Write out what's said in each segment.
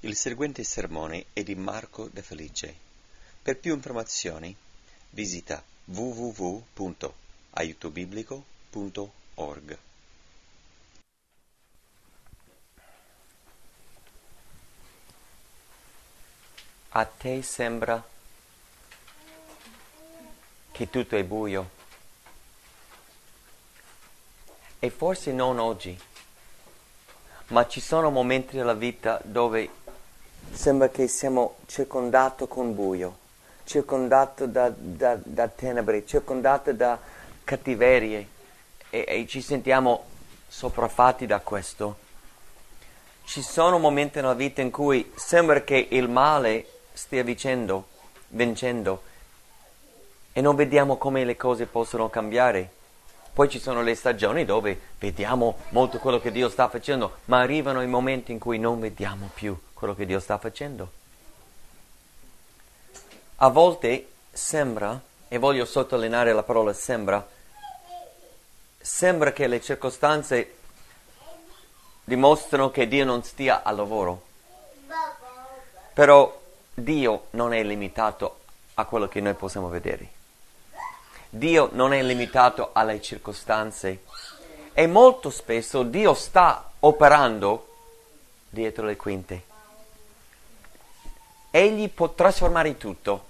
Il seguente sermone è di Marco De Felice. Per più informazioni visita www.aiutobiblico.org. A te sembra che tutto è buio? E forse non oggi, ma ci sono momenti della vita dove sembra che siamo circondati con buio, circondati da tenebre, circondati da cattiverie e ci sentiamo sopraffatti da questo. Ci sono momenti nella vita in cui sembra che il male stia vincendo e non vediamo come le cose possono cambiare. Poi ci sono le stagioni dove vediamo molto quello che Dio sta facendo, ma arrivano i momenti in cui non vediamo più quello che Dio sta facendo. A volte sembra, e voglio sottolineare la parola sembra che le circostanze dimostrano che Dio non stia al lavoro. Però Dio non è limitato a quello che noi possiamo vedere. Dio non è limitato alle circostanze e molto spesso Dio sta operando dietro le quinte. Egli può trasformare tutto,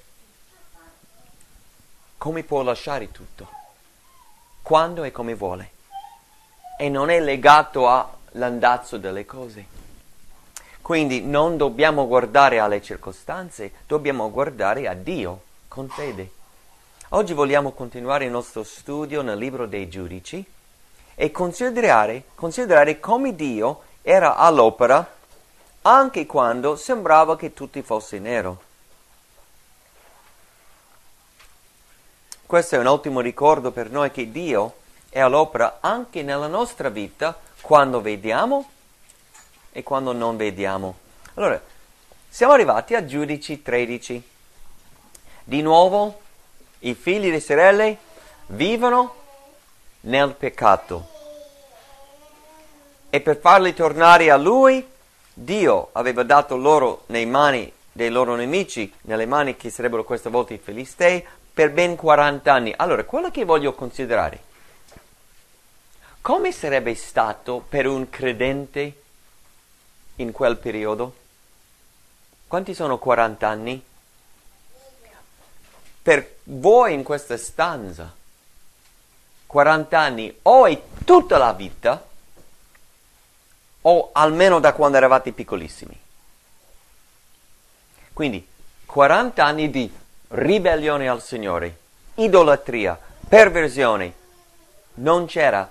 come può lasciare tutto, quando e come vuole. E non è legato all'andazzo delle cose. Quindi non dobbiamo guardare alle circostanze, dobbiamo guardare a Dio con fede. Oggi vogliamo continuare il nostro studio nel libro dei Giudici e considerare come Dio era all'opera anche quando sembrava che tutto fosse nero. Questo è un ottimo ricordo per noi che Dio è all'opera anche nella nostra vita quando vediamo e quando non vediamo. Allora, siamo arrivati a Giudici 13. Di nuovo, i figli di Israele vivono nel peccato. E per farli tornare a Lui, Dio aveva dato loro nei mani dei loro nemici, nelle mani che sarebbero questa volta i Filistei, per ben 40 anni. Allora, quello che voglio considerare, come sarebbe stato per un credente in quel periodo? Quanti sono 40 anni? Per voi in questa stanza, 40 anni o è tutta la vita, o almeno da quando eravate piccolissimi. Quindi, 40 anni di ribellione al Signore, idolatria, perversione. Non c'era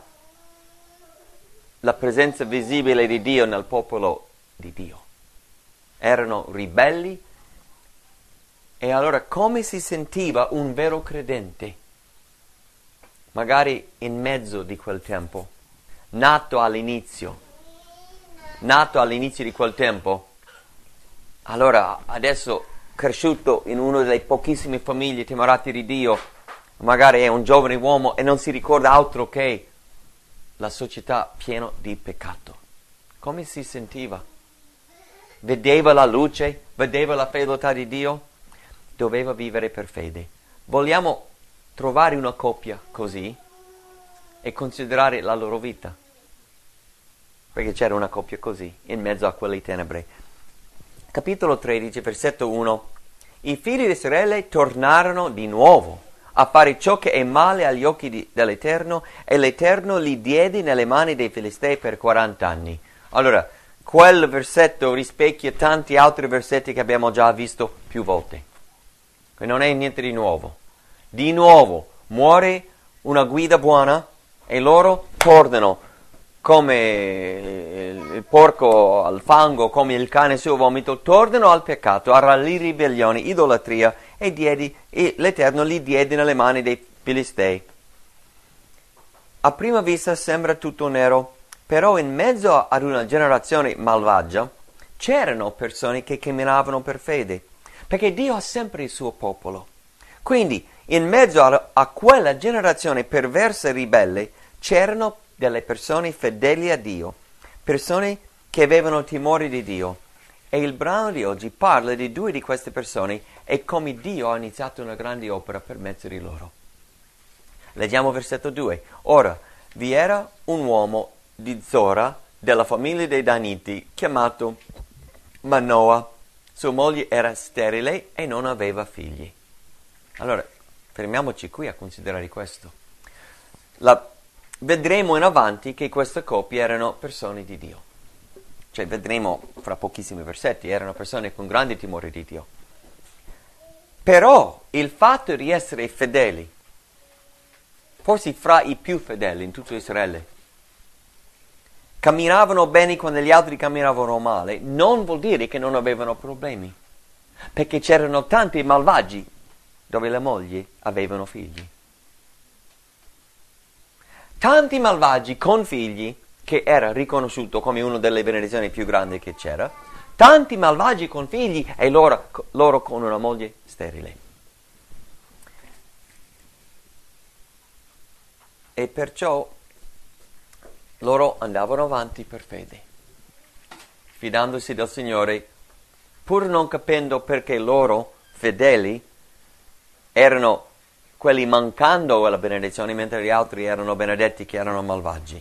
la presenza visibile di Dio nel popolo di Dio. Erano ribelli. E allora come si sentiva un vero credente? Magari in mezzo di quel tempo, nato all'inizio di quel tempo. Allora adesso cresciuto in una delle pochissime famiglie timorate di Dio, magari è un giovane uomo e non si ricorda altro che la società piena di peccato. Come si sentiva? Vedeva la luce? Vedeva la fedeltà di Dio? Doveva vivere per fede. Vogliamo trovare una coppia così e considerare la loro vita? Perché c'era una coppia così, in mezzo a quelle tenebre. Capitolo 13, versetto 1. I figli di Israele tornarono di nuovo a fare ciò che è male agli occhi dell'Eterno, e l'Eterno li diede nelle mani dei Filistei per 40 anni. Allora, quel versetto rispecchia tanti altri versetti che abbiamo già visto più volte. Non è niente di nuovo. Di nuovo muore una guida buona e loro tornano come il porco al fango, come il cane sul vomito, tornano al peccato, alla ribellione, idolatria, e l'Eterno li diede nelle mani dei Filistei. A prima vista sembra tutto nero, però in mezzo ad una generazione malvagia c'erano persone che camminavano per fede. Perché Dio ha sempre il suo popolo. Quindi, in mezzo a quella generazione perversa e ribelle, c'erano delle persone fedeli a Dio, persone che avevano timore di Dio. E il brano di oggi parla di due di queste persone e come Dio ha iniziato una grande opera per mezzo di loro. Leggiamo versetto 2. Ora, vi era un uomo di Zora, della famiglia dei Daniti, chiamato Manoa. Sua moglie era sterile e non aveva figli. Allora, fermiamoci qui a considerare questo. Vedremo in avanti che queste coppie erano persone di Dio. Cioè, vedremo fra pochissimi versetti, erano persone con grande timore di Dio. Però il fatto di essere fedeli, forse fra i più fedeli in tutto Israele, camminavano bene quando gli altri camminavano male, non vuol dire che non avevano problemi, perché c'erano tanti malvagi dove le mogli avevano figli. Tanti malvagi con figli, che era riconosciuto come una delle benedizioni più grandi che c'era, tanti malvagi con figli e loro con una moglie sterile. E perciò loro andavano avanti per fede, fidandosi del Signore, pur non capendo perché loro, fedeli, erano quelli mancando alla benedizione, mentre gli altri erano benedetti che erano malvagi.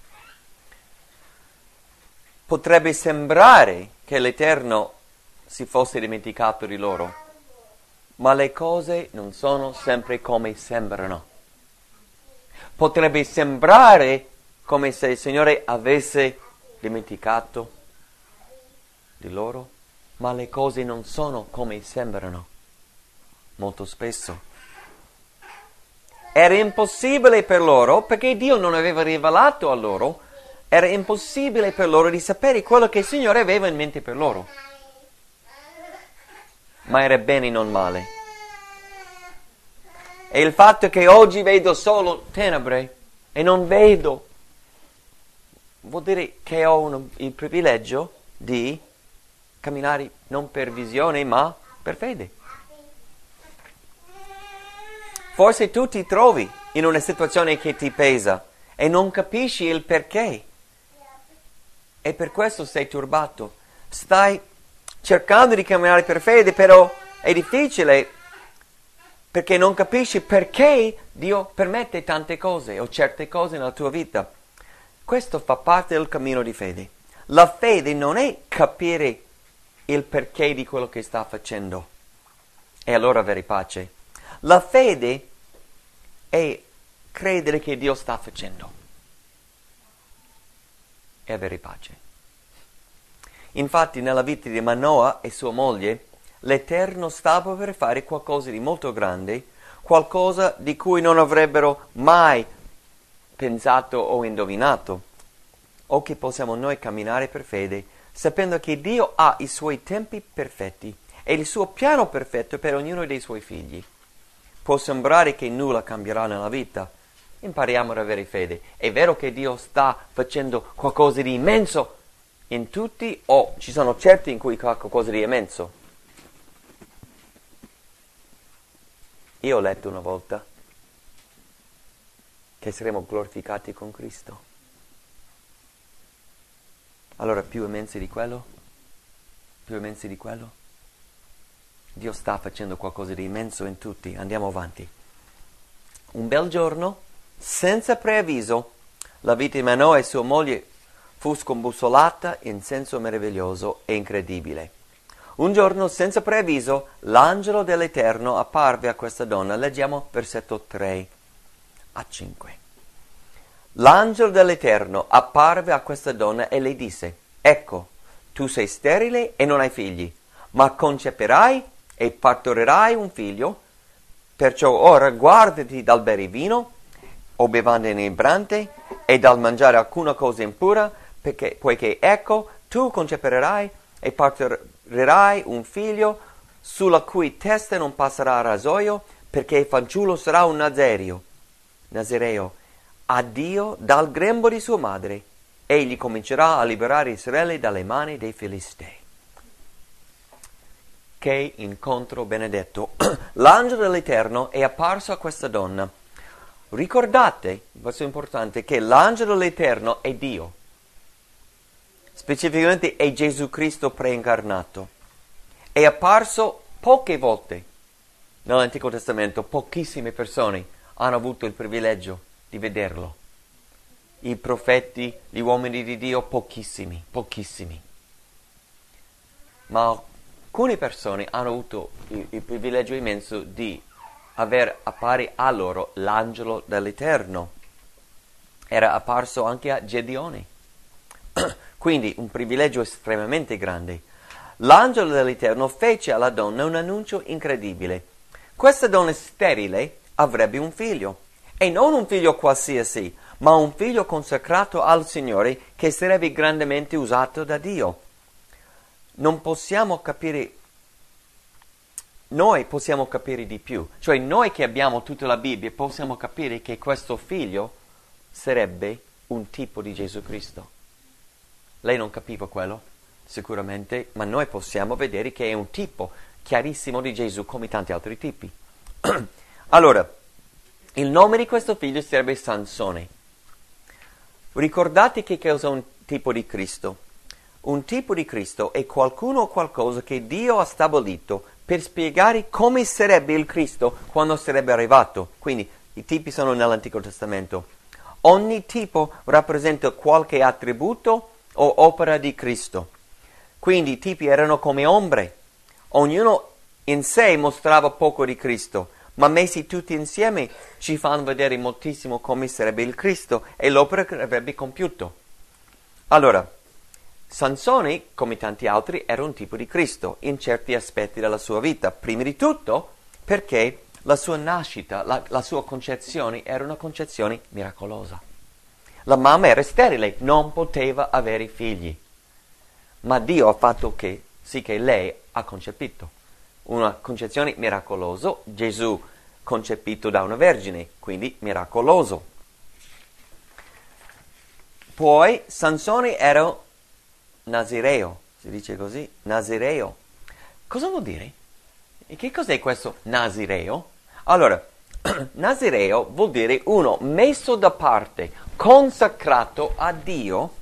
Potrebbe sembrare che l'Eterno si fosse dimenticato di loro, ma le cose non sono sempre come sembrano. Potrebbe sembrare come se il Signore avesse dimenticato di loro, ma le cose non sono come sembrano. Molto spesso era impossibile per loro, perché Dio non aveva rivelato a loro, era impossibile per loro di sapere quello che il Signore aveva in mente per loro. Ma era bene, non male. E il fatto che oggi vedo solo tenebre e non vedo, vuol dire che ho il privilegio di camminare non per visione, ma per fede. Forse tu ti trovi in una situazione che ti pesa e non capisci il perché. E per questo sei turbato. Stai cercando di camminare per fede, però è difficile perché non capisci perché Dio permette tante cose o certe cose nella tua vita. Questo fa parte del cammino di fede. La fede non è capire il perché di quello che sta facendo e allora avere pace. La fede è credere che Dio sta facendo e avere pace. Infatti nella vita di Manoa e sua moglie l'Eterno stava per fare qualcosa di molto grande, qualcosa di cui non avrebbero mai pensato o indovinato. O che possiamo noi camminare per fede, sapendo che Dio ha i suoi tempi perfetti e il suo piano perfetto per ognuno dei suoi figli. Può sembrare che nulla cambierà nella vita. Impariamo ad avere fede. È vero che Dio sta facendo qualcosa di immenso in tutti, o ci sono certi in cui fa qualcosa di immenso. Io ho letto una volta che saremo glorificati con Cristo. Allora più immensi di quello? Più immensi di quello? Dio sta facendo qualcosa di immenso in tutti. Andiamo avanti. Un bel giorno, senza preavviso, la vita di Manoa e sua moglie fu scombussolata in senso meraviglioso e incredibile. Un giorno, senza preavviso, l'angelo dell'Eterno apparve a questa donna. Leggiamo versetto 3 a 5. L'angelo dell'Eterno apparve a questa donna e le disse: Ecco, tu sei sterile e non hai figli, ma concepirai e partorirai un figlio, perciò ora guardati dal bere vino o bevande inebriante e dal mangiare alcuna cosa impura, poiché ecco, tu concepirai e partorirai un figlio sulla cui testa non passerà rasoio, perché il fanciullo sarà un nazireo, a Dio dal grembo di sua madre. Egli comincerà a liberare Israele dalle mani dei Filistei. Che incontro benedetto! L'angelo dell'Eterno è apparso a questa donna. Ricordate, questo è importante, che l'angelo dell'Eterno è Dio. specificamente è Gesù Cristo preincarnato. È apparso poche volte nell'Antico Testamento, pochissime persone hanno avuto il privilegio di vederlo. I profeti, gli uomini di Dio, pochissimi. Ma alcune persone hanno avuto il privilegio immenso di aver appare a loro l'angelo dell'Eterno. Era apparso anche a Gedeone. Quindi un privilegio estremamente grande. L'angelo dell'Eterno fece alla donna un annuncio incredibile. Questa donna sterile avrebbe un figlio, e non un figlio qualsiasi, ma un figlio consacrato al Signore che sarebbe grandemente usato da Dio. Non possiamo capire, noi possiamo capire di più, cioè noi che abbiamo tutta la Bibbia possiamo capire che questo figlio sarebbe un tipo di Gesù Cristo. Lei non capiva quello, sicuramente, ma noi possiamo vedere che è un tipo chiarissimo di Gesù come tanti altri tipi. Allora, il nome di questo figlio sarebbe Sansone. Ricordate che cosa è un tipo di Cristo? Un tipo di Cristo è qualcuno o qualcosa che Dio ha stabilito per spiegare come sarebbe il Cristo quando sarebbe arrivato. Quindi i tipi sono nell'Antico Testamento. Ogni tipo rappresenta qualche attributo o opera di Cristo. Quindi i tipi erano come ombre. Ognuno in sé mostrava poco di Cristo, ma messi tutti insieme ci fanno vedere moltissimo come sarebbe il Cristo e l'opera che avrebbe compiuto. Allora, Sansone, come tanti altri, era un tipo di Cristo in certi aspetti della sua vita. Prima di tutto perché la sua nascita, la sua concezione era una concezione miracolosa. La mamma era sterile, non poteva avere figli, ma Dio ha fatto sì che lei ha concepito. Una concezione miracolosa, Gesù concepito da una vergine, quindi miracoloso. Poi Sansone era Nazireo, si dice così, Nazireo. Cosa vuol dire? E che cos'è questo Nazireo? Allora, Nazireo vuol dire uno messo da parte, consacrato a Dio,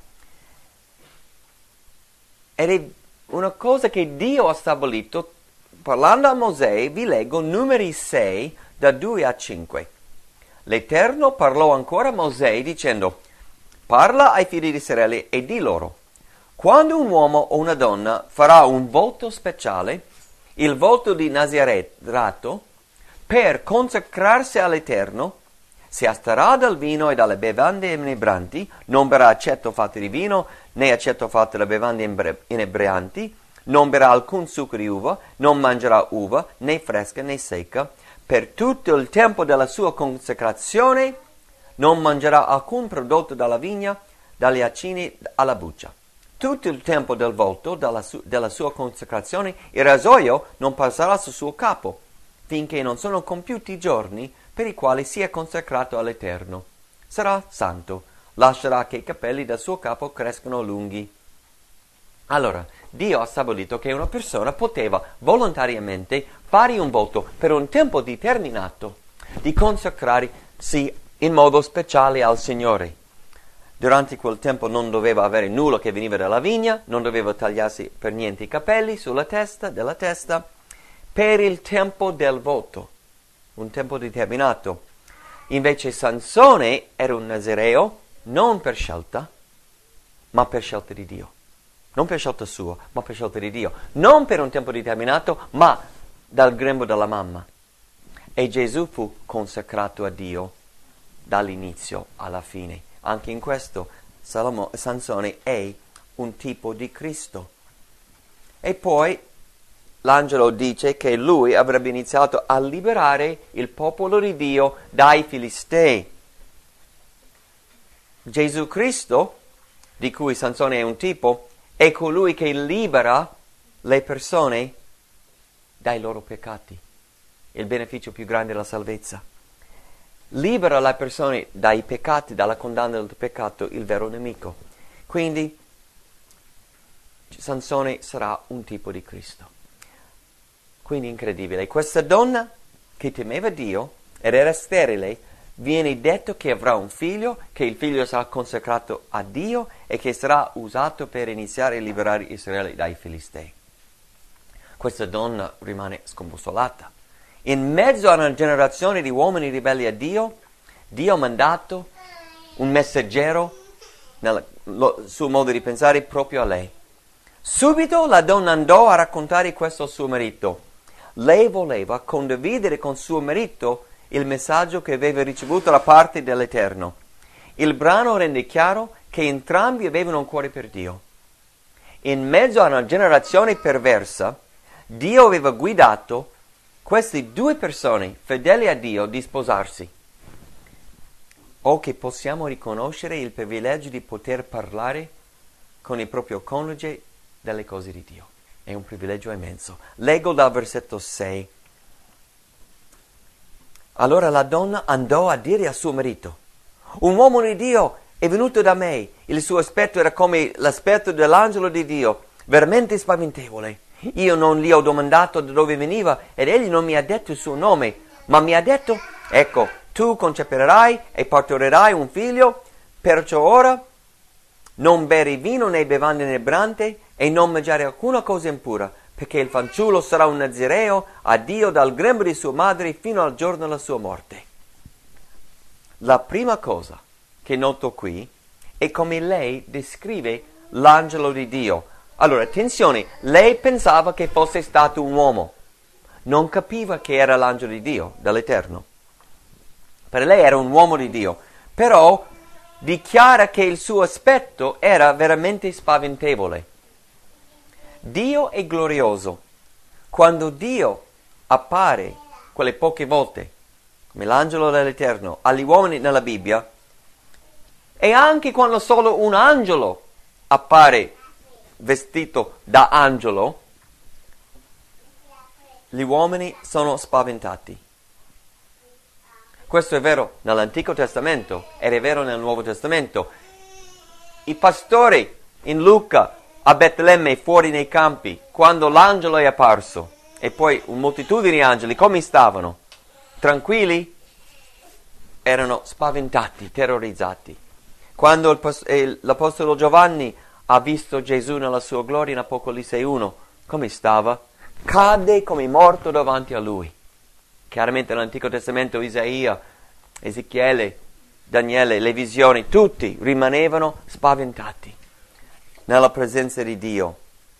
ed è una cosa che Dio ha stabilito. Parlando a Mosè, vi leggo Numeri 6, da 2 a 5. L'Eterno parlò ancora a Mosè dicendo: parla ai figli di Israele e di loro: quando un uomo o una donna farà un voto speciale, il voto di Nazirato, per consacrarsi all'Eterno, si asterrà dal vino e dalle bevande inebranti, non berrà aceto fatto di vino, né aceto fatto da bevande inebrianti, non berrà alcun succo di uva, non mangerà uva, né fresca né secca. Per tutto il tempo della sua consacrazione non mangerà alcun prodotto dalla vigna, dagli acini alla buccia. Tutto il tempo del voto della sua consacrazione il rasoio non passerà sul suo capo, finché non sono compiuti i giorni per i quali si è consacrato all'Eterno. Sarà santo, lascerà che i capelli del suo capo crescano lunghi. Allora, Dio ha stabilito che una persona poteva volontariamente fare un voto per un tempo determinato di consacrarsi in modo speciale al Signore. Durante quel tempo non doveva avere nulla che veniva dalla vigna, non doveva tagliarsi per niente i capelli della testa, per il tempo del voto, un tempo determinato. Invece Sansone era un nazireo non per scelta, ma per scelta di Dio. Non per scelta sua, ma per scelta di Dio. Non per un tempo determinato, ma dal grembo della mamma. E Gesù fu consacrato a Dio dall'inizio alla fine. Anche in questo Sansone è un tipo di Cristo. E poi l'angelo dice che lui avrebbe iniziato a liberare il popolo di Dio dai Filistei. Gesù Cristo, di cui Sansone è un tipo, è colui che libera le persone dai loro peccati. Il beneficio più grande della salvezza. Libera le persone dai peccati, dalla condanna del peccato, il vero nemico. Quindi Sansone sarà un tipo di Cristo. Quindi incredibile. Questa donna che temeva Dio ed era sterile viene detto che avrà un figlio, che il figlio sarà consacrato a Dio e che sarà usato per iniziare a liberare Israele dai Filistei. Questa donna rimane scombusolata. In mezzo a una generazione di uomini ribelli a Dio, Dio ha mandato un messaggero, nel suo modo di pensare, proprio a lei. Subito la donna andò a raccontare questo al suo marito. Lei voleva condividere con suo marito il messaggio che aveva ricevuto da parte dell'Eterno. Il brano rende chiaro che entrambi avevano un cuore per Dio. In mezzo a una generazione perversa, Dio aveva guidato queste due persone fedeli a Dio di sposarsi. O che possiamo riconoscere il privilegio di poter parlare con il proprio coniuge delle cose di Dio. È un privilegio immenso. Leggo dal versetto 6. Allora la donna andò a dire a suo marito: un uomo di Dio è venuto da me. Il suo aspetto era come l'aspetto dell'angelo di Dio, veramente spaventevole. Io non gli ho domandato da dove veniva ed egli non mi ha detto il suo nome, ma mi ha detto: ecco, tu concepirai e partorirai un figlio, perciò ora non bere vino né bevande inebriante e non mangiare alcuna cosa impura, perché il fanciullo sarà un nazireo a Dio dal grembo di sua madre fino al giorno della sua morte. La prima cosa che noto qui è come lei descrive l'angelo di Dio. Allora, attenzione, lei pensava che fosse stato un uomo, non capiva che era l'angelo di Dio, dall'Eterno. Per lei era un uomo di Dio, però dichiara che il suo aspetto era veramente spaventevole. Dio è glorioso. Quando Dio appare quelle poche volte, come l'angelo dell'Eterno, agli uomini nella Bibbia, e anche quando solo un angelo appare vestito da angelo, gli uomini sono spaventati. Questo è vero nell'Antico Testamento ed è vero nel Nuovo Testamento. I pastori in Luca a Betlemme fuori nei campi, quando l'angelo è apparso, e poi un moltitudine di angeli, come stavano? Tranquilli? Erano spaventati, terrorizzati. Quando l'Apostolo Giovanni ha visto Gesù nella sua gloria in Apocalisse 1, come stava? Cade come morto davanti a lui. Chiaramente nell'Antico Testamento Isaia, Ezechiele, Daniele, le visioni, tutti rimanevano spaventati nella presenza di Dio.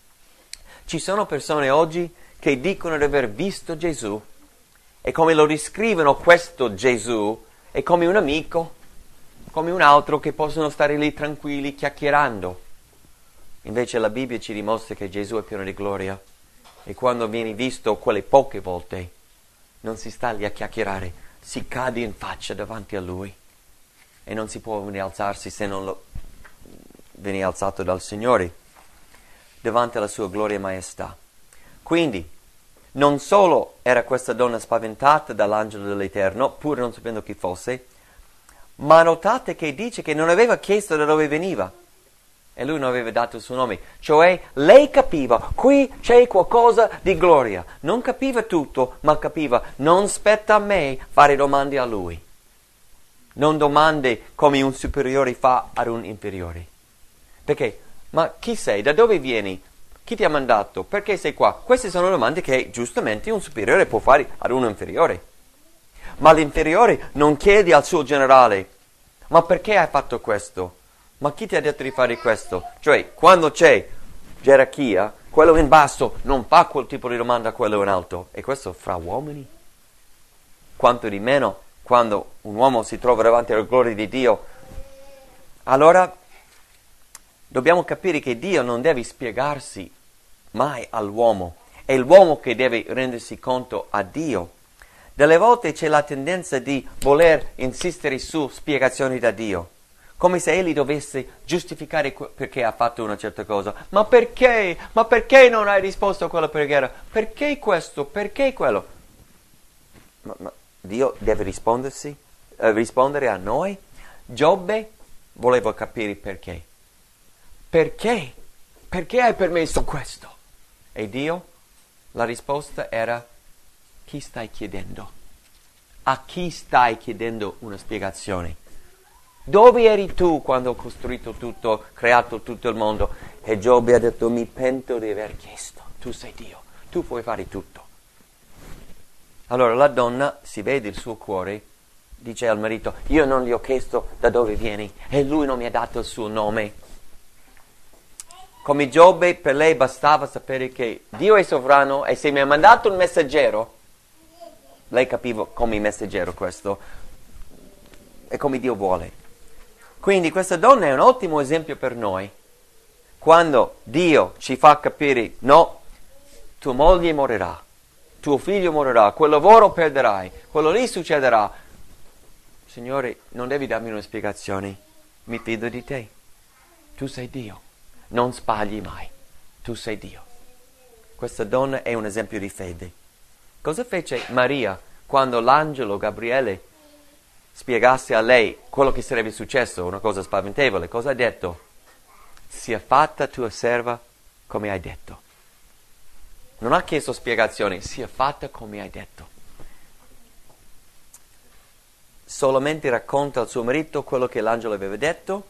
Ci sono persone oggi che dicono di aver visto Gesù e come lo descrivono questo Gesù è come un amico, come un altro che possono stare lì tranquilli chiacchierando. Invece la Bibbia ci dimostra che Gesù è pieno di gloria e quando viene visto quelle poche volte non si sta lì a chiacchierare, si cade in faccia davanti a Lui e non si può rialzarsi se non lo viene alzato dal Signore davanti alla sua gloria e maestà. Quindi non solo era questa donna spaventata dall'angelo dell'Eterno, pur non sapendo chi fosse, ma notate che dice che non aveva chiesto da dove veniva e lui non aveva dato il suo nome, cioè lei capiva, qui c'è qualcosa di gloria, non capiva tutto, ma capiva, non spetta a me fare domande a lui, non domande come un superiore fa ad un inferiore. Perché? Ma chi sei? Da dove vieni? Chi ti ha mandato? Perché sei qua? Queste sono domande che giustamente un superiore può fare ad un inferiore. Ma l'inferiore non chiede al suo generale: ma perché hai fatto questo? Ma chi ti ha detto di fare questo? Cioè, quando c'è gerarchia, quello in basso non fa quel tipo di domanda a quello in alto. E questo fra uomini? Quanto di meno quando un uomo si trova davanti alla gloria di Dio. Allora dobbiamo capire che Dio non deve spiegarsi mai all'uomo, è l'uomo che deve rendersi conto a Dio. Delle volte c'è la tendenza di voler insistere su spiegazioni da Dio, come se egli dovesse giustificare perché ha fatto una certa cosa. Ma perché? Ma perché non hai risposto a quella preghiera? Perché questo? Perché quello? Ma Dio deve rispondere a noi? Giobbe voleva capire perché. Perché? Perché hai permesso questo? E Dio? La risposta era: chi stai chiedendo? A chi stai chiedendo una spiegazione? Dove eri tu quando ho costruito tutto, creato tutto il mondo? E Giobbe ha detto, mi pento di aver chiesto. Tu sei Dio, tu puoi fare tutto. Allora la donna, si vede il suo cuore, dice al marito, io non gli ho chiesto da dove vieni e lui non mi ha dato il suo nome. Come Giobbe, per lei bastava sapere che Dio è sovrano e se mi ha mandato un messaggero, lei capiva come messaggero questo, è come Dio vuole. Quindi questa donna è un ottimo esempio per noi. Quando Dio ci fa capire, no, tua moglie morirà, tuo figlio morirà, quel lavoro perderai, quello lì succederà. Signore, non devi darmi una spiegazione, mi fido di te. Tu sei Dio, non sbagli mai, tu sei Dio. Questa donna è un esempio di fede. Cosa fece Maria quando l'angelo Gabriele spiegasse a lei quello che sarebbe successo, una cosa spaventevole? Cosa ha detto? Sia fatta tua serva come hai detto. Non ha chiesto spiegazioni, sia fatta come hai detto. Solamente racconta al suo marito quello che l'angelo aveva detto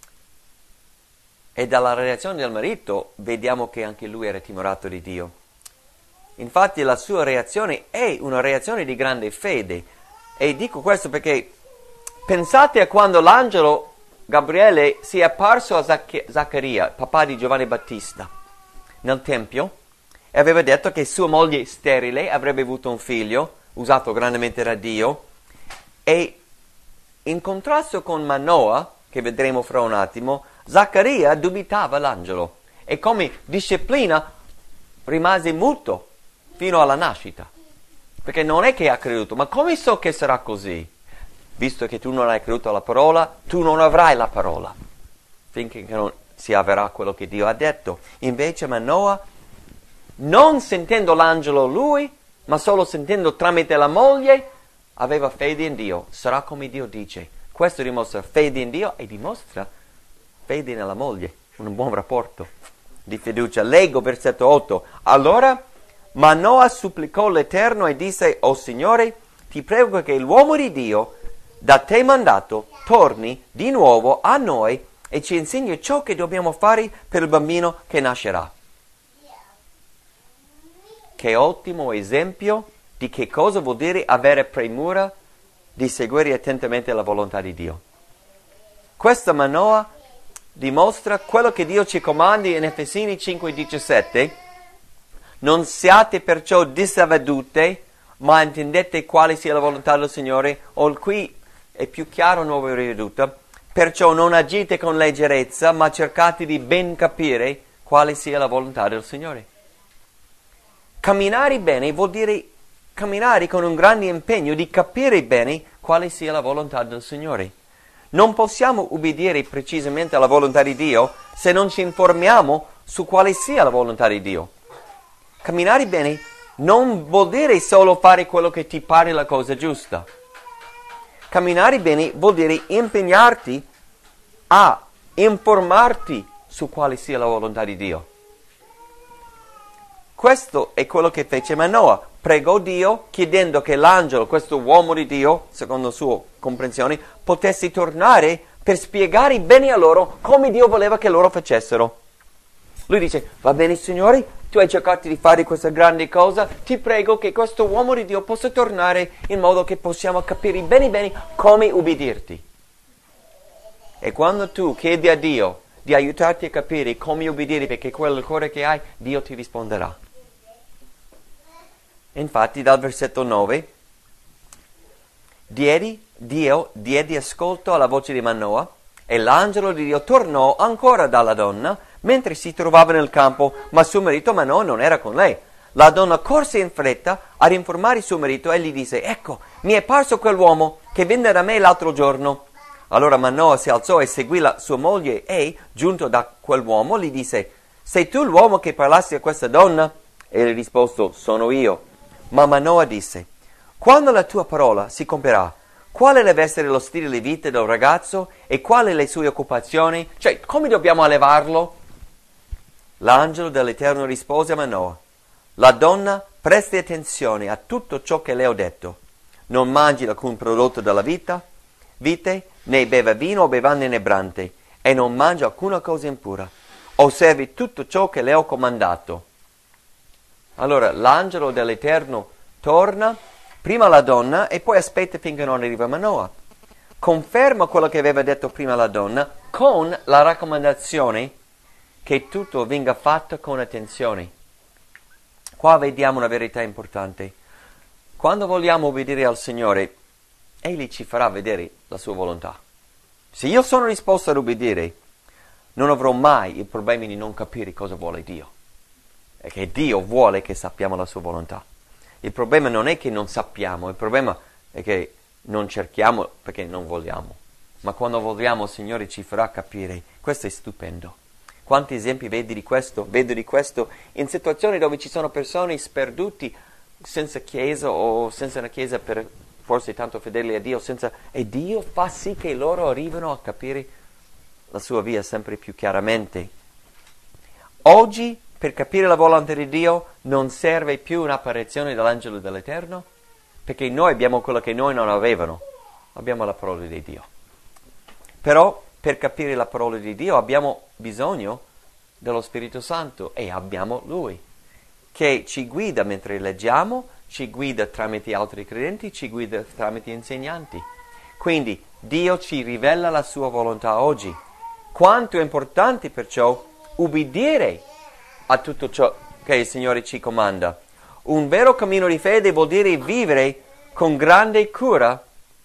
e dalla reazione del marito vediamo che anche lui era timorato di Dio. Infatti la sua reazione è una reazione di grande fede. E dico questo perché pensate a quando l'angelo Gabriele si è apparso a Zaccaria, papà di Giovanni Battista, nel Tempio, e aveva detto che sua moglie sterile avrebbe avuto un figlio, usato grandemente da Dio, e in contrasto con Manoa, che vedremo fra un attimo, Zaccaria dubitava l'angelo e come disciplina rimase muto fino alla nascita, perché non è che ha creduto, ma come so che sarà così? Visto che tu non hai creduto alla parola, tu non avrai la parola, finché non si avverrà quello che Dio ha detto. Invece Manoa, non sentendo l'angelo lui, ma solo sentendo tramite la moglie, aveva fede in Dio. Sarà come Dio dice. Questo dimostra fede in Dio e dimostra fede nella moglie, un buon rapporto di fiducia. Leggo versetto 8. Allora Manoa supplicò l'Eterno e disse, o Signore, ti prego che l'uomo di Dio da te mandato torni di nuovo a noi e ci insegni ciò che dobbiamo fare per il bambino che nascerà. Che ottimo esempio di che cosa vuol dire avere premura di seguire attentamente la volontà di Dio. Questa Manoa dimostra quello che Dio ci comanda in Efesini 5,17. Non siate perciò disavvedute, ma intendete quale sia la volontà del Signore. O qui è più chiaro, nuova riveduta. Perciò non agite con leggerezza, ma cercate di ben capire quale sia la volontà del Signore. Camminare bene vuol dire camminare con un grande impegno di capire bene quale sia la volontà del Signore. Non possiamo ubbidire precisamente alla volontà di Dio se non ci informiamo su quale sia la volontà di Dio. Camminare bene non vuol dire solo fare quello che ti pare la cosa giusta. Camminare bene vuol dire impegnarti a informarti su quale sia la volontà di Dio. Questo è quello che fece Manoa. Pregò Dio chiedendo che l'angelo, questo uomo di Dio, secondo la sua comprensione, potesse tornare per spiegare bene a loro come Dio voleva che loro facessero. Lui dice, va bene Signore, tu hai cercato di fare questa grande cosa, ti prego che questo uomo di Dio possa tornare in modo che possiamo capire bene come ubbidirti. E quando tu chiedi a Dio di aiutarti a capire come ubbidire perché quello è il cuore che hai, Dio ti risponderà. Infatti dal versetto 9, Dio diede ascolto alla voce di Manoa e l'angelo di Dio tornò ancora dalla donna mentre si trovava nel campo, ma suo marito Manoa non era con lei. La donna corse in fretta ad informare suo marito e gli disse, ecco, mi è parso quell'uomo che venne da me l'altro giorno. Allora Manoa si alzò e seguì sua moglie e, giunto da quell'uomo, gli disse, sei tu l'uomo che parlassi a questa donna? E gli risposto, sono io. Ma Manoa disse, quando la tua parola si compierà, quale deve essere lo stile di vita del ragazzo e quali le sue occupazioni? Cioè, come dobbiamo allevarlo? L'angelo dell'Eterno rispose a Manoa, la donna presti attenzione a tutto ciò che le ho detto. non mangi alcun prodotto della vite, né beva vino o bevande inebrante, e non mangi alcuna cosa impura. Osservi tutto ciò che le ho comandato. Allora, l'angelo dell'Eterno torna, prima la donna, e poi aspetta finché non arriva Manoah. Conferma quello che aveva detto prima la donna, con la raccomandazione che tutto venga fatto con attenzione. Qua vediamo una verità importante. Quando vogliamo obbedire al Signore, Egli ci farà vedere la sua volontà. Se io sono disposto ad obbedire, non avrò mai il problema di non capire cosa vuole Dio. È che Dio vuole che sappiamo la sua volontà. Il problema non è che non sappiamo, il problema è che non cerchiamo perché non vogliamo. Ma quando vogliamo, il Signore ci farà capire. Questo è stupendo. Quanti esempi vedo di questo in situazioni dove ci sono persone sperduti senza chiesa o senza una chiesa per forse tanto fedeli a Dio, e Dio fa sì che loro arrivino a capire la sua via sempre più chiaramente. Oggi, per capire la volontà di Dio, non serve più un'apparizione dell'angelo dell'Eterno, perché noi abbiamo quello che noi non avevano, abbiamo la parola di Dio. Però, per capire la parola di Dio abbiamo bisogno dello Spirito Santo, e abbiamo Lui, che ci guida mentre leggiamo, ci guida tramite altri credenti, ci guida tramite insegnanti. Quindi Dio ci rivela la sua volontà oggi. Quanto è importante perciò ubbidire a tutto ciò che il Signore ci comanda. Un vero cammino di fede vuol dire vivere con grande cura,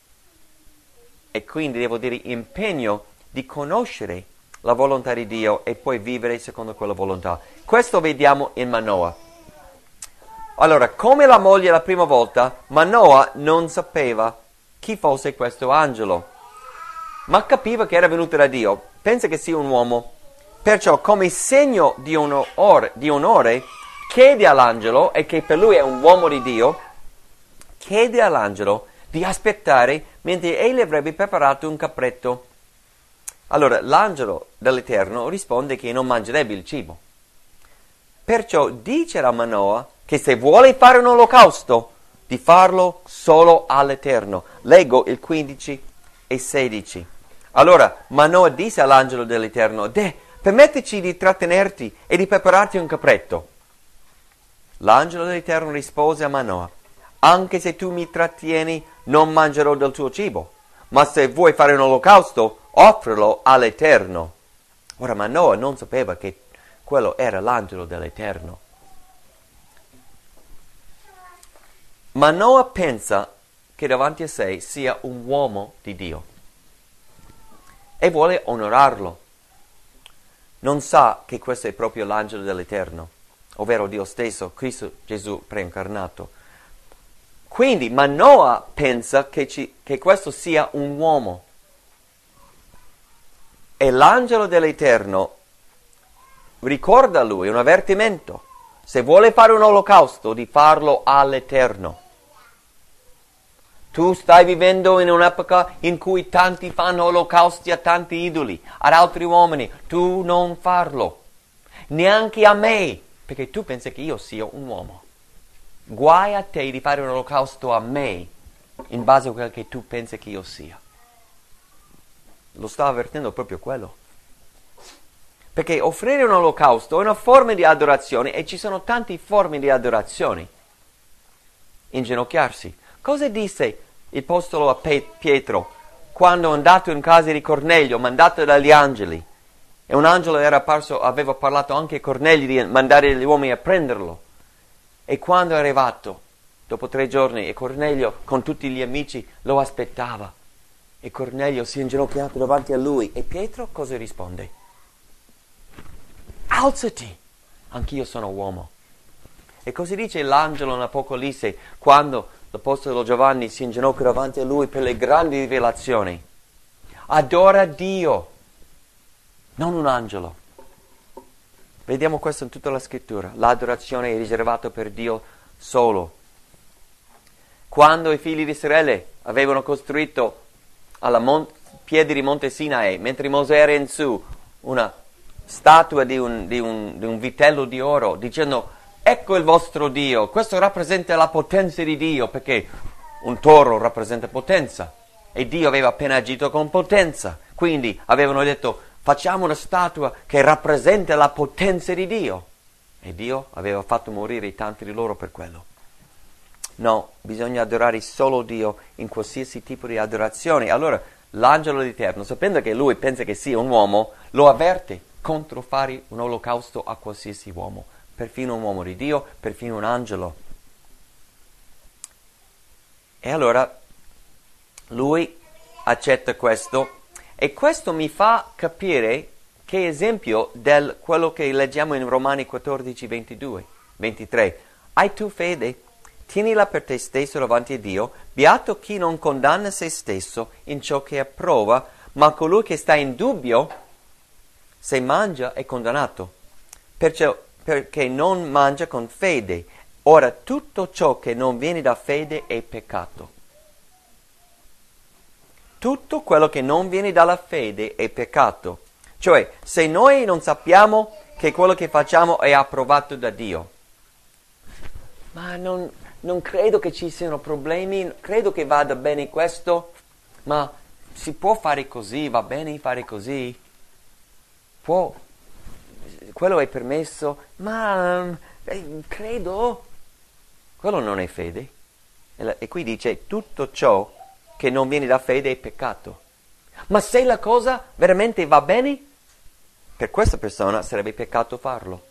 e quindi devo dire impegno di conoscere la volontà di Dio e poi vivere secondo quella volontà. Questo vediamo in Manoah. Allora, come la moglie la prima volta, Manoah non sapeva chi fosse questo angelo, ma capiva che era venuto da Dio. Pensa che sia un uomo. Perciò, come segno di onore, chiede all'angelo, e che per lui è un uomo di Dio, chiede all'angelo di aspettare mentre egli avrebbe preparato un capretto. Allora, l'angelo dell'Eterno risponde che non mangerebbe il cibo. Perciò dice a Manoah che se vuole fare un olocausto, di farlo solo all'Eterno. Leggo il 15 e 16. Allora Manoah disse all'angelo dell'Eterno: permettici di trattenerti e di prepararti un capretto. L'angelo dell'Eterno rispose a Manoah: anche se tu mi trattieni, non mangerò del tuo cibo, ma se vuoi fare un olocausto, offrilo all'Eterno. Ora Manoah non sapeva che quello era l'angelo dell'Eterno. Manoah pensa che davanti a sé sia un uomo di Dio e vuole onorarlo. Non sa che questo è proprio l'angelo dell'Eterno, ovvero Dio stesso, Cristo Gesù preincarnato. Quindi Manoah pensa che questo sia un uomo. E l'angelo dell'Eterno ricorda a lui un avvertimento: se vuole fare un olocausto, di farlo all'Eterno. Tu stai vivendo in un'epoca in cui tanti fanno olocausti a tanti idoli, ad altri uomini. Tu non farlo, neanche a me, perché tu pensi che io sia un uomo. Guai a te di fare un olocausto a me in base a quel che tu pensi che io sia. Lo sta avvertendo proprio quello. Perché offrire un olocausto è una forma di adorazione, e ci sono tante forme di adorazione. Inginocchiarsi. Cosa disse l'apostolo a Pietro quando è andato in casa di Cornelio, mandato dagli angeli? E un angelo era apparso, aveva parlato anche a Cornelio di mandare gli uomini a prenderlo. E quando è arrivato, dopo 3 giorni, e Cornelio con tutti gli amici lo aspettava, e Cornelio si è inginocchiato davanti a lui, e Pietro cosa risponde? Alzati, anch'io sono uomo. E così dice l'angelo in Apocalisse, quando l'apostolo Giovanni si inginocchia davanti a lui per le grandi rivelazioni. Adora Dio, non un angelo. Vediamo questo in tutta la scrittura. L'adorazione è riservata per Dio solo. Quando i figli di Israele avevano costruito alla piede di Monte Sinai, mentre Mosè era in su, una statua di un vitello di oro, dicendo: ecco il vostro Dio. Questo rappresenta la potenza di Dio, perché un toro rappresenta potenza e Dio aveva appena agito con potenza, quindi avevano detto facciamo una statua che rappresenta la potenza di Dio e Dio aveva fatto morire tanti di loro per quello. No, bisogna adorare solo Dio in qualsiasi tipo di adorazione. Allora l'angelo dell'Eterno, sapendo che lui pensa che sia un uomo, lo avverte contro fare un olocausto a qualsiasi uomo, perfino un uomo di Dio, perfino un angelo. E allora lui accetta questo e questo mi fa capire che esempio del quello che leggiamo in Romani 14, 23. Hai tu fede? Tienila per te stesso davanti a Dio, beato chi non condanna se stesso in ciò che approva, ma colui che sta in dubbio, se mangia è condannato, perché non mangia con fede. Ora tutto ciò che non viene da fede è peccato. Tutto quello che non viene dalla fede è peccato. Cioè, se noi non sappiamo che quello che facciamo è approvato da Dio, ma non credo che ci siano problemi, credo che vada bene questo, ma si può fare così, va bene fare così, quello è permesso, ma credo, quello non è fede. E qui dice tutto ciò che non viene da fede è peccato. Ma se la cosa veramente va bene, per questa persona sarebbe peccato farlo.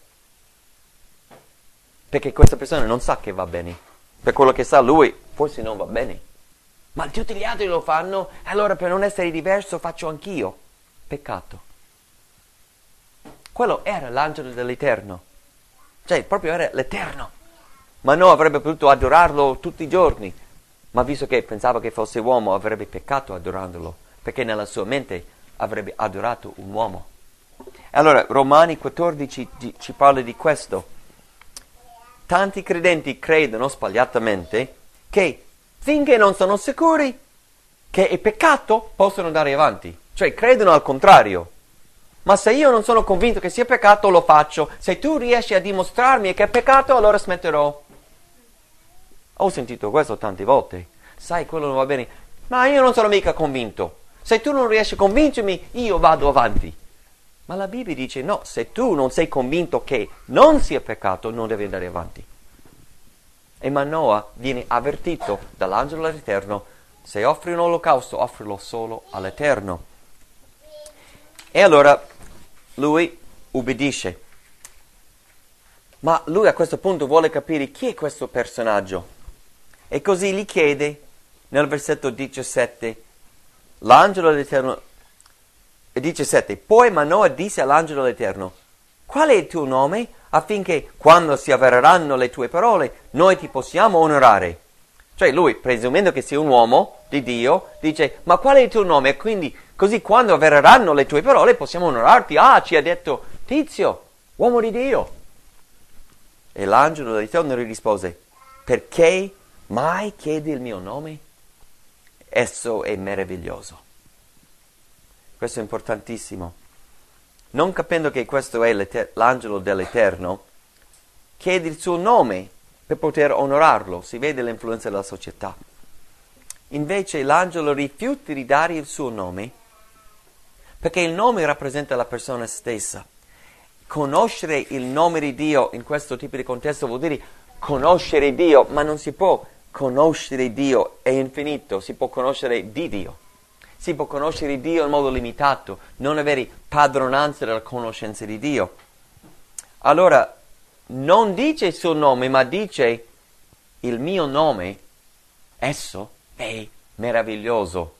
Perché questa persona non sa che va bene. Per quello che sa lui, forse non va bene. Ma tutti gli altri lo fanno, allora per non essere diverso faccio anch'io. Peccato. Quello era l'angelo dell'Eterno. Cioè, proprio era l'Eterno. Ma no, avrebbe potuto adorarlo tutti i giorni. Ma visto che pensava che fosse uomo, avrebbe peccato adorandolo. Perché nella sua mente avrebbe adorato un uomo. Allora, Romani 14 ci parla di questo. Tanti credenti credono sbagliatamente che finché non sono sicuri che è peccato possono andare avanti. Cioè credono al contrario. Ma se io non sono convinto che sia peccato lo faccio. Se tu riesci a dimostrarmi che è peccato allora smetterò. Ho sentito questo tante volte. Sai, quello non va bene. Ma io non sono mica convinto. Se tu non riesci a convincermi io vado avanti. Ma la Bibbia dice no, se tu non sei convinto che non sia peccato, non devi andare avanti. E Manoah viene avvertito dall'angelo dell'Eterno, se offri un olocausto, offrilo solo all'Eterno. E allora lui ubbidisce. Ma lui a questo punto vuole capire chi è questo personaggio. E così gli chiede, nel versetto 17, l'angelo dell'Eterno, 17, poi Manoah disse all'angelo dell'Eterno, qual è il tuo nome affinché quando si avvereranno le tue parole noi ti possiamo onorare? Cioè lui, presumendo che sia un uomo di Dio, dice, ma qual è il tuo nome? Quindi così quando avvereranno le tue parole possiamo onorarti. Ah, ci ha detto Tizio, uomo di Dio. E l'angelo dell'Eterno gli rispose, perché mai chiedi il mio nome? Esso è meraviglioso. Questo è importantissimo. Non capendo che questo è l'angelo dell'Eterno, chiede il suo nome per poter onorarlo. Si vede l'influenza della società. Invece l'angelo rifiuta di dare il suo nome perché il nome rappresenta la persona stessa. Conoscere il nome di Dio in questo tipo di contesto vuol dire conoscere Dio, ma non si può conoscere Dio, è infinito, si può conoscere di Dio. Si può conoscere Dio in modo limitato, non avere padronanza della conoscenza di Dio. Allora, non dice il suo nome, ma dice il mio nome, esso è meraviglioso.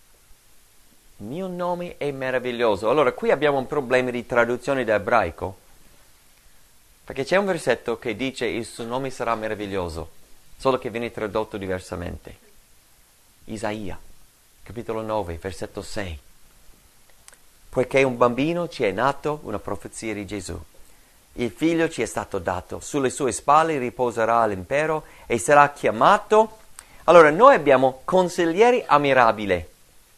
Il mio nome è meraviglioso. Allora, qui abbiamo un problema di traduzione da ebraico, perché c'è un versetto che dice il suo nome sarà meraviglioso, solo che viene tradotto diversamente. Isaia. Capitolo 9, versetto 6. Poiché un bambino ci è nato, una profezia di Gesù. Il figlio ci è stato dato, sulle sue spalle riposerà l'impero e sarà chiamato. Allora, noi abbiamo consigliere ammirabile.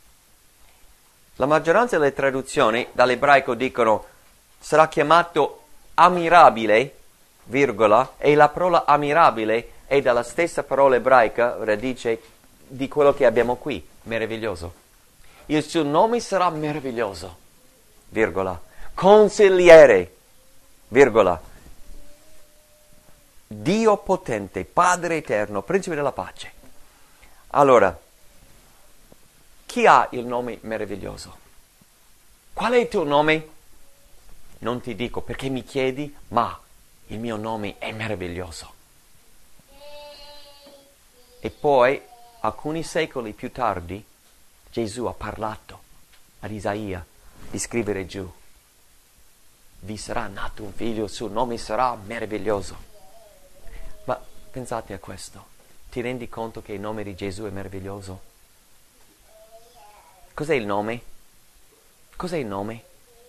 La maggioranza delle traduzioni dall'ebraico dicono sarà chiamato ammirabile, virgola, e la parola ammirabile è dalla stessa parola ebraica, radice di quello che abbiamo qui, meraviglioso. Il suo nome sarà meraviglioso, virgola, consigliere, virgola, Dio potente, Padre eterno, Principe della pace. Allora, chi ha il nome meraviglioso? Qual è il tuo nome? Non ti dico perché mi chiedi, ma il mio nome è meraviglioso. E poi, alcuni secoli più tardi, Gesù ha parlato ad Isaia di scrivere giù: vi sarà nato un figlio, il suo nome sarà meraviglioso. Ma pensate a questo, ti rendi conto che il nome di Gesù è meraviglioso? Cos'è il nome? Cos'è il nome?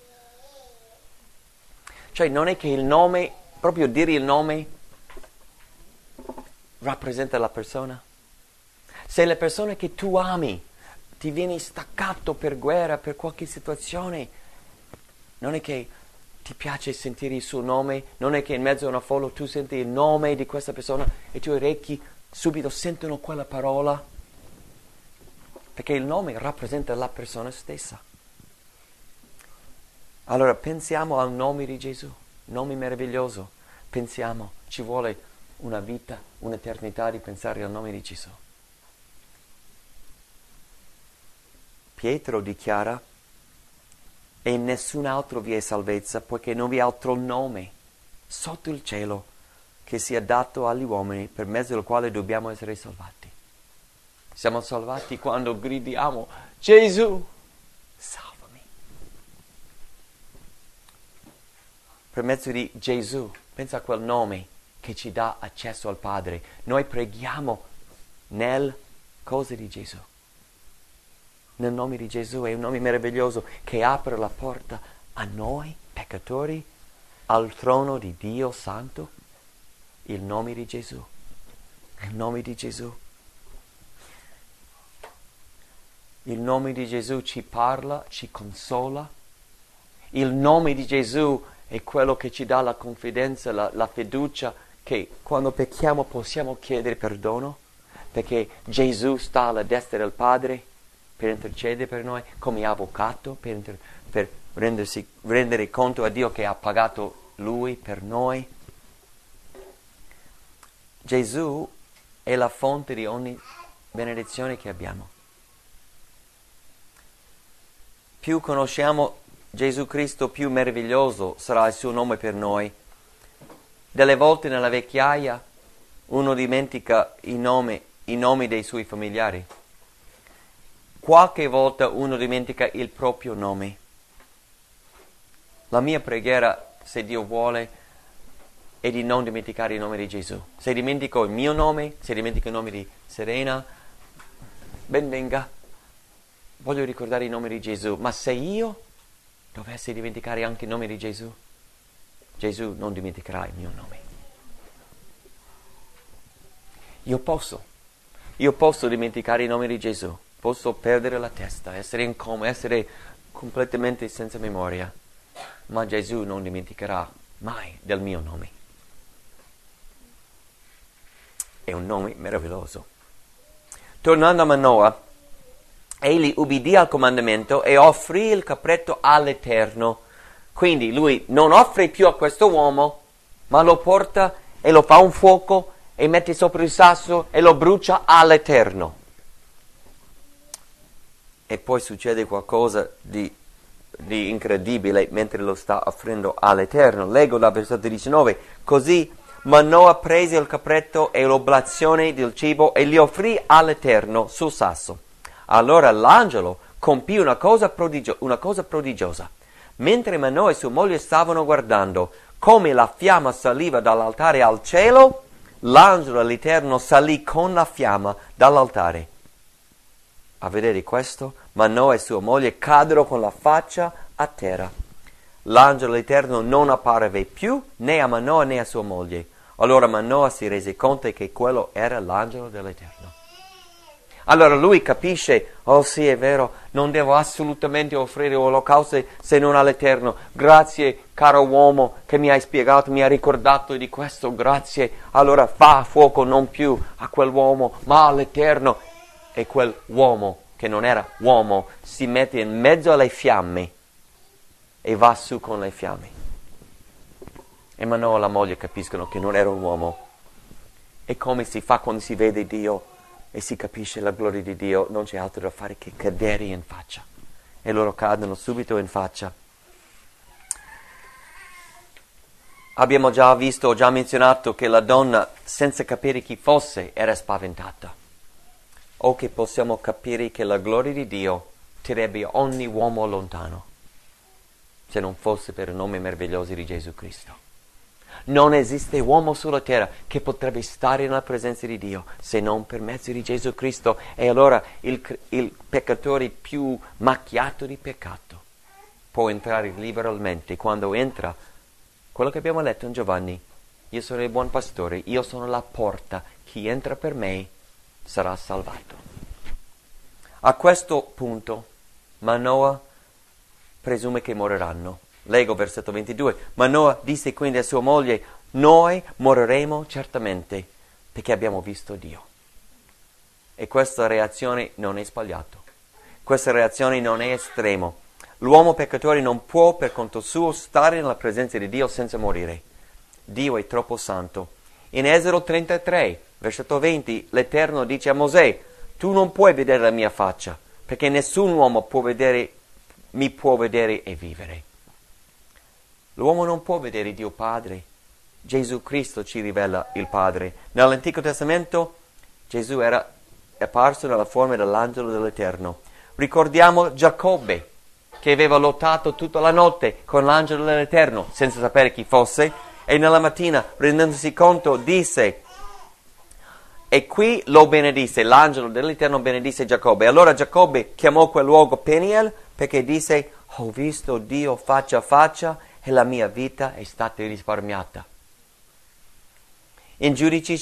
Cioè non è che il nome, proprio dire il nome, rappresenta la persona? Se le persone che tu ami ti vieni staccato per guerra, per qualche situazione, non è che ti piace sentire il suo nome, non è che in mezzo a una folla tu senti il nome di questa persona e i tuoi orecchi subito sentono quella parola, perché il nome rappresenta la persona stessa. Allora pensiamo al nome di Gesù, nome meraviglioso, pensiamo, ci vuole una vita, un'eternità di pensare al nome di Gesù. Pietro dichiara: e in nessun altro vi è salvezza, poiché non vi è altro nome sotto il cielo che sia dato agli uomini per mezzo del quale dobbiamo essere salvati. Siamo salvati quando gridiamo: Gesù, salvami. Per mezzo di Gesù, pensa a quel nome che ci dà accesso al Padre. Noi preghiamo nel cosa di Gesù. Nel nome di Gesù, è un nome meraviglioso che apre la porta a noi, peccatori, al trono di Dio Santo. Il nome di Gesù. Il nome di Gesù. Il nome di Gesù ci parla, ci consola. Il nome di Gesù è quello che ci dà la confidenza, la fiducia che quando pecchiamo possiamo chiedere perdono, perché Gesù sta alla destra del Padre per intercedere per noi, come avvocato, per rendere conto a Dio che ha pagato Lui per noi. Gesù è la fonte di ogni benedizione che abbiamo. Più conosciamo Gesù Cristo, più meraviglioso sarà il suo nome per noi. Delle volte nella vecchiaia uno dimentica i nomi dei suoi familiari. Qualche volta uno dimentica il proprio nome. La mia preghiera, se Dio vuole, è di non dimenticare il nome di Gesù. Se dimentico il mio nome, se dimentico il nome di Serena, ben venga. Voglio ricordare il nome di Gesù. Ma se io dovessi dimenticare anche il nome di Gesù, Gesù non dimenticherà il mio nome. Io posso dimenticare il nome di Gesù. Posso perdere la testa, essere in coma, essere completamente senza memoria, ma Gesù non dimenticherà mai del mio nome. È un nome meraviglioso. Tornando a Manoah, egli ubbidì al comandamento e offrì il capretto all'Eterno. Quindi lui non offre più a questo uomo, ma lo porta e lo fa un fuoco e mette sopra il sasso e lo brucia all'Eterno. E poi succede qualcosa di incredibile mentre lo sta offrendo all'Eterno. Leggo dal versetto 19. Così Manoah prese il capretto e l'oblazione del cibo e li offrì all'Eterno sul sasso. Allora l'angelo compì una cosa prodigiosa. Mentre Manoah e sua moglie stavano guardando come la fiamma saliva dall'altare al cielo, l'angelo dell'Eterno salì con la fiamma dall'altare. A vedere questo, Manoah e sua moglie caddero con la faccia a terra. L'angelo dell'Eterno non apparve più né a Manoah né a sua moglie. Allora Manoah si rese conto che quello era l'angelo dell'Eterno. Allora lui capisce, oh sì è vero, non devo assolutamente offrire olocausti se non all'Eterno. Grazie caro uomo che mi hai spiegato, mi hai ricordato di questo, grazie. Allora fa fuoco non più a quell'uomo ma all'Eterno. E quell'uomo che non era uomo si mette in mezzo alle fiamme e va su con le fiamme. E Manoa e la moglie capiscono che non era un uomo. E come si fa quando si vede Dio e si capisce la gloria di Dio, non c'è altro da fare che cadere in faccia. E loro cadono subito in faccia. Abbiamo già visto, ho già menzionato che la donna, senza capire chi fosse, era spaventata. O che possiamo capire che la gloria di Dio terrebbe ogni uomo lontano, se non fosse per i nomi meravigliosi di Gesù Cristo. Non esiste uomo sulla terra che potrebbe stare nella presenza di Dio se non per mezzo di Gesù Cristo. E allora il peccatore più macchiato di peccato può entrare liberalmente. Quando entra, quello che abbiamo letto in Giovanni, io sono il buon pastore, io sono la porta, chi entra per me sarà salvato. A questo punto Manoa presume che moriranno. Leggo versetto 22. Manoa disse quindi a sua moglie: noi moriremo certamente perché abbiamo visto Dio. E questa reazione non è sbagliata. Questa reazione non è estrema. L'uomo peccatore non può per conto suo stare nella presenza di Dio senza morire. Dio è troppo santo. In Esodo 33, versetto 20, l'Eterno dice a Mosè: tu non puoi vedere la mia faccia, perché nessun uomo mi può vedere e vivere. L'uomo non può vedere Dio Padre. Gesù Cristo ci rivela il Padre. Nell'Antico Testamento Gesù era apparso nella forma dell'angelo dell'Eterno. Ricordiamo Giacobbe, che aveva lottato tutta la notte con l'angelo dell'Eterno, senza sapere chi fosse, e nella mattina, rendendosi conto, disse, e qui lo benedisse, l'angelo dell'Eterno benedisse Giacobbe. Allora Giacobbe chiamò quel luogo Peniel, perché disse: ho visto Dio faccia a faccia e la mia vita è stata risparmiata. In Giudici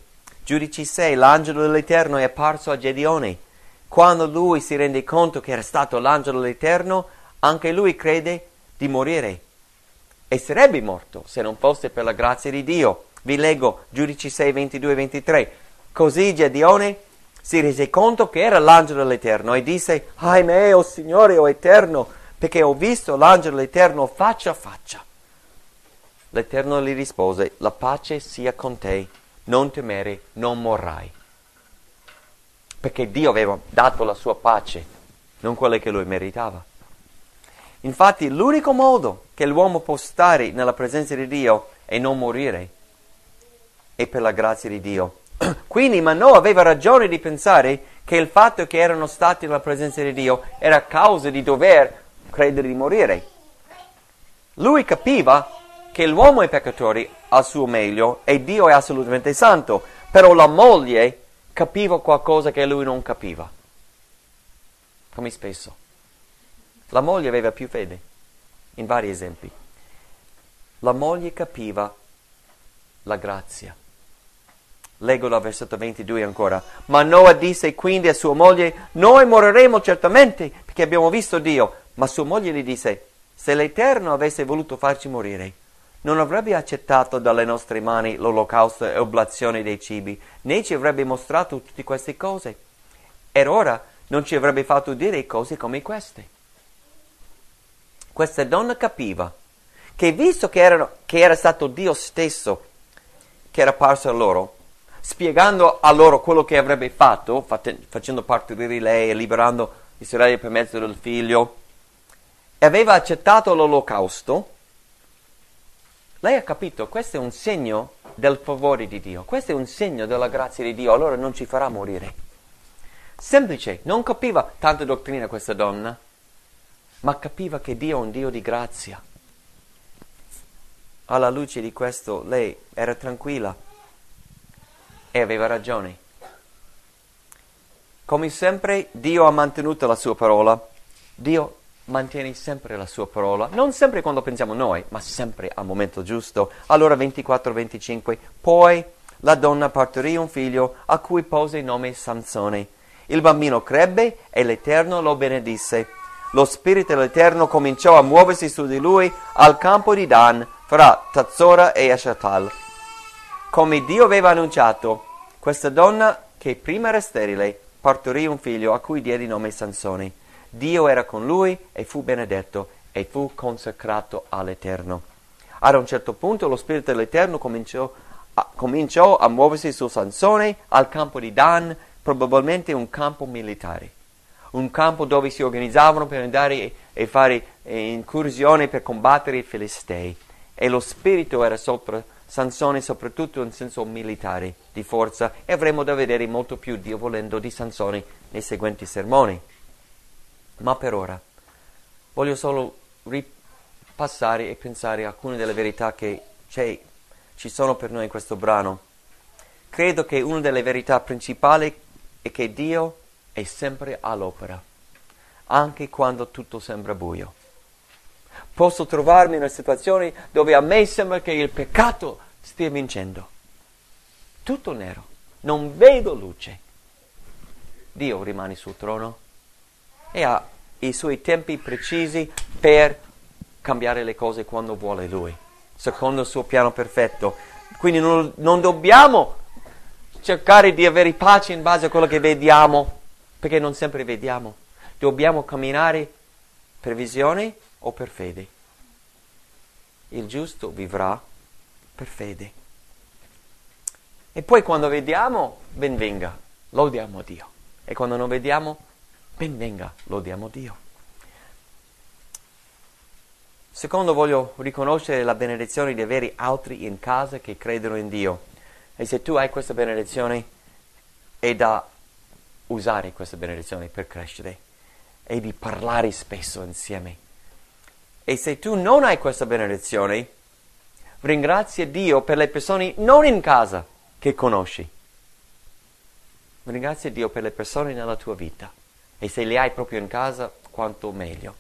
6, l'angelo dell'Eterno è apparso a Gedeone. Quando lui si rende conto che era stato l'angelo dell'Eterno, anche lui crede di morire. E sarebbe morto se non fosse per la grazia di Dio. Vi leggo Giudici 6, 22 e 23. Così Gedeone si rese conto che era l'angelo dell'Eterno e disse: ahimè, o Signore, o Eterno, perché ho visto l'angelo dell'Eterno faccia a faccia. L'Eterno gli rispose: la pace sia con te, non temere, non morrai. Perché Dio aveva dato la sua pace, non quella che lui meritava. Infatti l'unico modo che l'uomo può stare nella presenza di Dio e non morire è per la grazia di Dio. Quindi Manoa aveva ragione di pensare che il fatto che erano stati nella presenza di Dio era causa di dover credere di morire. Lui capiva che l'uomo è peccatore al suo meglio e Dio è assolutamente santo, però la moglie capiva qualcosa che lui non capiva. Come spesso. La moglie aveva più fede, in vari esempi. La moglie capiva la grazia. Leggo dal versetto 22 ancora. Manoa disse quindi a sua moglie: noi moriremo certamente perché abbiamo visto Dio. Ma sua moglie gli disse: se l'Eterno avesse voluto farci morire, non avrebbe accettato dalle nostre mani l'olocausto e oblazione dei cibi, né ci avrebbe mostrato tutte queste cose. Ed ora non ci avrebbe fatto dire cose come queste. Questa donna capiva che visto che era stato Dio stesso che era apparso a loro, spiegando a loro quello che avrebbe fatto, facendo partorire lei e liberando Israele per mezzo del figlio, e aveva accettato l'olocausto, lei ha capito, questo è un segno del favore di Dio, questo è un segno della grazia di Dio, allora non ci farà morire. Semplice, non capiva tanta dottrina questa donna, ma capiva che Dio è un Dio di grazia. Alla luce di questo lei era tranquilla e aveva ragione. Come sempre Dio ha mantenuto la sua parola. Dio mantiene sempre la sua parola, non sempre quando pensiamo noi, ma sempre al momento giusto. Allora 24-25. Poi la donna partorì un figlio a cui pose il nome Sansone. Il bambino crebbe e l'Eterno lo benedisse. Lo Spirito dell'Eterno cominciò a muoversi su di lui al campo di Dan, fra Tazzora e Eshtal. Come Dio aveva annunciato, questa donna, che prima era sterile, partorì un figlio a cui diede il nome Sansone. Dio era con lui e fu benedetto e fu consacrato all'Eterno. Ad un certo punto lo Spirito dell'Eterno cominciò a muoversi su Sansone al campo di Dan, probabilmente un campo militare. Un campo dove si organizzavano per andare e fare incursioni per combattere i Filistei. E lo spirito era sopra Sansone, soprattutto in senso militare, di forza, e avremo da vedere molto più, Dio volendo, di Sansone nei seguenti sermoni. Ma per ora voglio solo ripassare e pensare a alcune delle verità che ci sono per noi in questo brano. Credo che una delle verità principali è che Dio è sempre all'opera, anche quando tutto sembra buio. Posso trovarmi in una situazione dove a me sembra che il peccato stia vincendo. Tutto nero, non vedo luce. Dio rimane sul trono e ha i suoi tempi precisi per cambiare le cose quando vuole Lui, secondo il suo piano perfetto. Quindi non dobbiamo cercare di avere pace in base a quello che vediamo, perché non sempre vediamo. Dobbiamo camminare per visione o per fede. Il giusto vivrà per fede. E poi quando vediamo, ben venga, lodiamo Dio. E quando non vediamo, ben venga, lodiamo Dio. Secondo, voglio riconoscere la benedizione di avere altri in casa che credono in Dio. E se tu hai questa benedizione, è da usare questa benedizione per crescere e di parlare spesso insieme. E se tu non hai questa benedizione, ringrazia Dio per le persone non in casa che conosci. Ringrazia Dio per le persone nella tua vita. E se le hai proprio in casa, quanto meglio.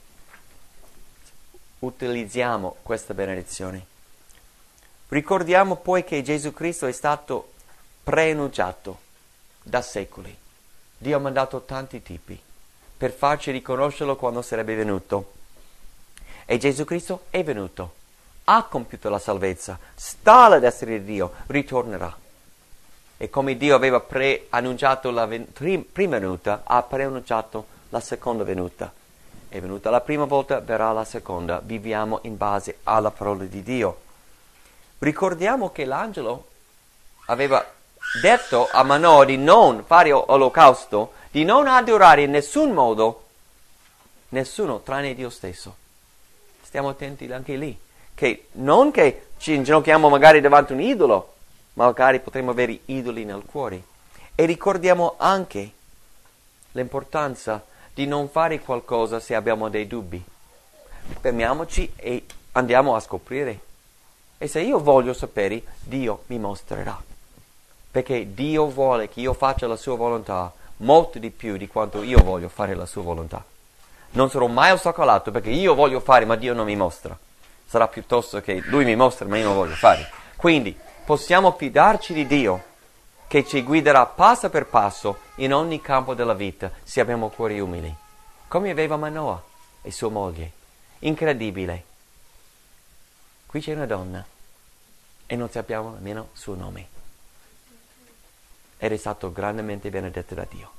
Utilizziamo questa benedizione. Ricordiamo poi che Gesù Cristo è stato preannunciato da secoli. Dio ha mandato tanti tipi per farci riconoscerlo quando sarebbe venuto. E Gesù Cristo è venuto, ha compiuto la salvezza, sta alla destra di Dio, ritornerà. E come Dio aveva preannunciato la prima venuta, ha preannunciato la seconda venuta. È venuta la prima volta, verrà la seconda. Viviamo in base alla parola di Dio. Ricordiamo che l'angelo aveva detto a Manoa di non fare olocausto, di non adorare in nessun modo nessuno tranne Dio stesso. Stiamo attenti anche lì, che non che ci inginocchiamo magari davanti a un idolo, ma magari potremmo avere idoli nel cuore. E ricordiamo anche l'importanza di non fare qualcosa se abbiamo dei dubbi. Fermiamoci e andiamo a scoprire. E se io voglio sapere, Dio mi mostrerà. Perché Dio vuole che io faccia la sua volontà molto di più di quanto io voglio fare la sua volontà. Non sarò mai ostacolato perché io voglio fare ma Dio non mi mostra. Sarà piuttosto che Lui mi mostra ma io non voglio fare. Quindi possiamo fidarci di Dio che ci guiderà passo per passo in ogni campo della vita se abbiamo cuori umili. Come aveva Manoa e sua moglie. Incredibile. Qui c'è una donna e non sappiamo nemmeno il suo nome. Ed è stato grandemente benedetto da Dio.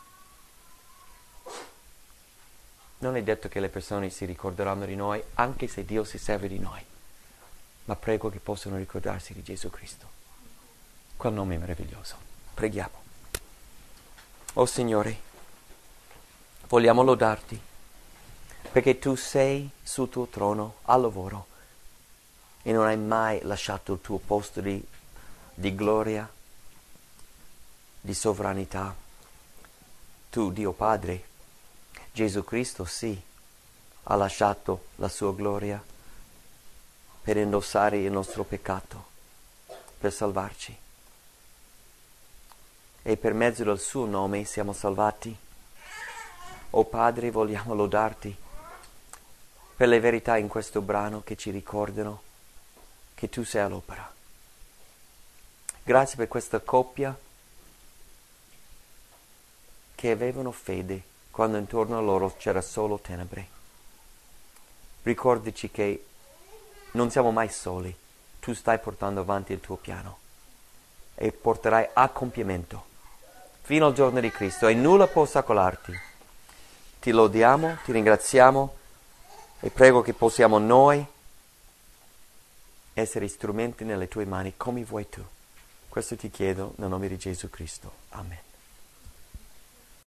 Non è detto che le persone si ricorderanno di noi, anche se Dio si serve di noi. Ma prego che possano ricordarsi di Gesù Cristo. Quel nome meraviglioso. Preghiamo. Oh Signore, vogliamo lodarti, perché tu sei sul tuo trono al lavoro e non hai mai lasciato il tuo posto di gloria, di sovranità. Tu, Dio Padre, Gesù Cristo, sì, ha lasciato la sua gloria per indossare il nostro peccato, per salvarci. E per mezzo del suo nome siamo salvati. O Padre, vogliamo lodarti per le verità in questo brano che ci ricordano che tu sei all'opera. Grazie per questa coppia che avevano fede quando intorno a loro c'era solo tenebre. Ricordaci che non siamo mai soli. Tu stai portando avanti il tuo piano e porterai a compimento fino al giorno di Cristo e nulla può ostacolarti. Ti lodiamo, ti ringraziamo e prego che possiamo noi essere strumenti nelle tue mani come vuoi tu. Questo ti chiedo nel nome di Gesù Cristo. Amen.